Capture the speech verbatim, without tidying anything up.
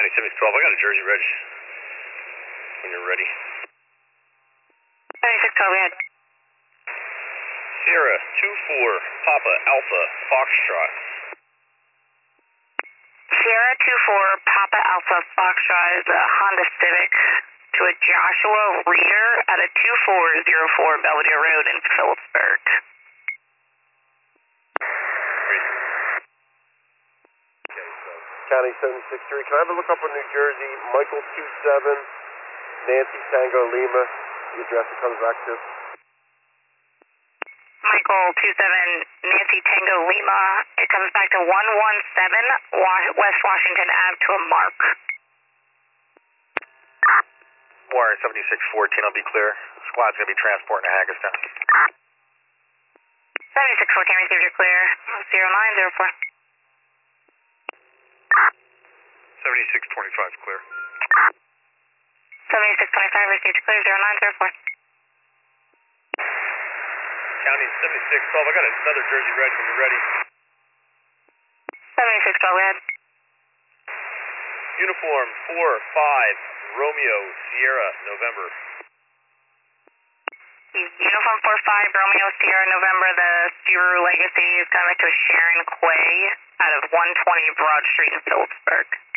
seventy twelve, I got a Jersey Reg when you're ready. seventy-six twelve, go ahead. Sierra two four Papa Alpha Foxtrot. Sierra two four Papa Alpha Foxtrot is a Honda Civic to a Joshua Reeder at a two four zero four Belvedere Road in Phillipsburg. County seventy-six three. Can I have a look up in New Jersey? Michael two seven, Nancy Tango Lima. The address it comes back to. Michael two seven, Nancy Tango Lima. It comes back to one one seven West Washington Avenue to a Mark. Warren seventy-six fourteen, I'll be clear. Squad's going to be transporting to Hagerstown. seventy-six fourteen, received your clear. zero nine zero four. seventy-six twenty-five, clear. seventy-six twenty-five, received your clear. zero nine zero four. County seventy-six twelve, I got another Jersey Reg when you're ready. seventy-six twelve, go ahead. Uniform four five Romeo Sierra November. Uniform four five Romeo Sierra November, the Subaru Legacy is coming to Sharon Quay out of one twenty Broad Street in Phillipsburg.